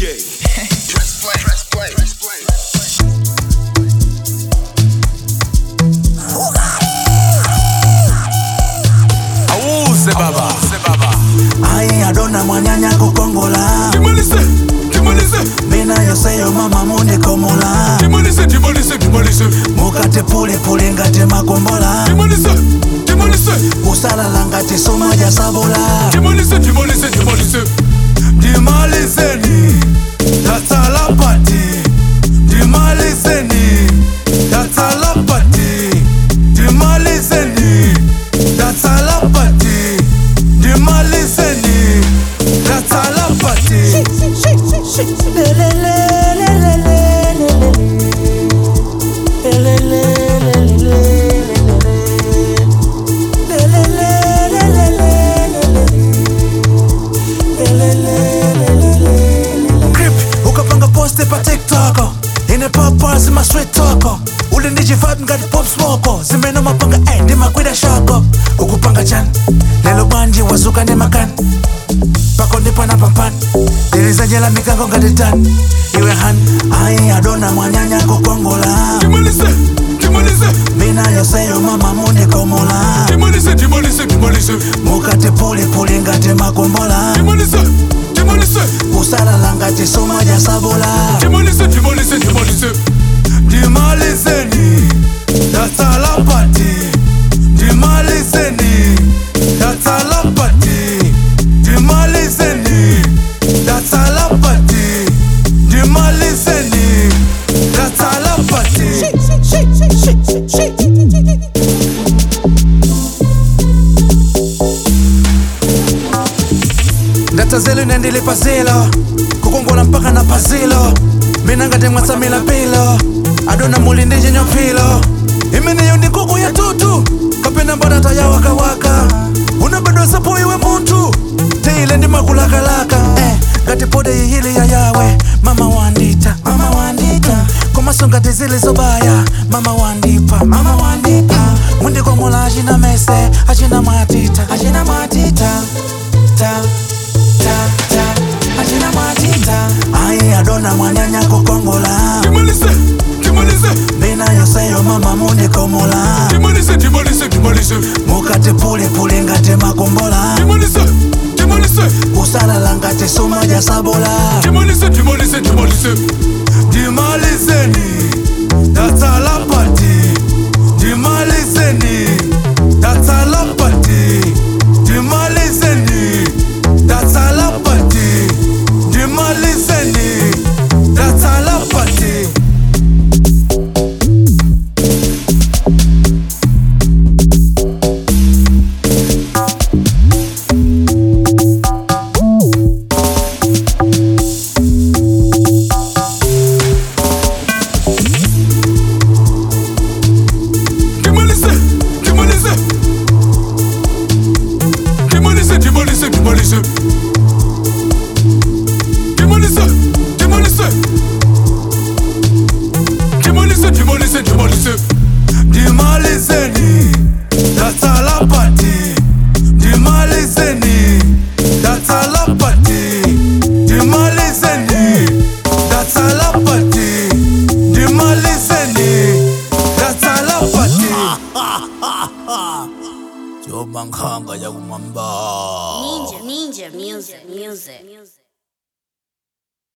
DJ. Press play. Press play. Press play. Awuze baba. Ai adona mwanyanya kukongola. Timalise. Mina yoseyo mama mune komola. Timalise. Mukate puli ngate makombola. Timalise. Usala langate somaja sabola. Timalise. Dimaliseni, that's all a party. Dimaliseni, that's all a party. Dimaliseni, that's all a party. Dimaliseni, that's all a party. Pa TikTok, in a pop bars in my street talker. Uli ndiji vibe ngati pop smoker. Zimeno mapanga ndi makwida shoko. Ukupanga chan, lelo banji wazuka ndi makan. Pako ndipo na pampan, diriza jela mikango ngati tan. Iwe han, ai adona mwanyanya kukongola. Timalise. Mina yoseyo mama mune komola. Timalise. Mukate puli ngati makombola. Timalise. Usala langati somaja sabola. Timalise. Dimaliseni, that's all a party. Dimaliseni, that's all a party. Dimaliseni, that's all a party. Dimaliseni, that's all a party. Ndata zelu nendele pazelo, kukongola mpaka na pazilo. Mina ngate mwasamila pilo, adona muli ndije nyopilo. Imene yondi kuku ya tutu, kapena mbadata ya waka. Unabado sapo iwe muntu, teile ndi makulakalaka. Gati pode yihili ya yawe, mama wandita. Komaso ngati zili zobaya, mama wandipa. Mwindi komola ajina mese, ajina matita. Ajina matita. Ai adona mwanyanya kukongola. Timalise. Mina yoseyo mama mune komola. Timalise. Mukate puli ngate makombola. Timalise. Usala langate somaja sabola. Timalise. Dimaliseni, that's all a party. Dimaliseni, that's all a party. Dimaliseni, that's all a party. Dimaliseni, that's all a party. Dimaliseni, that's all a party. Dimaliseni, that's all a party. Dimaliseni, that's all a party. Dimaliseni, that's all a party. Jobankhanga ya kumamba. Ninja music.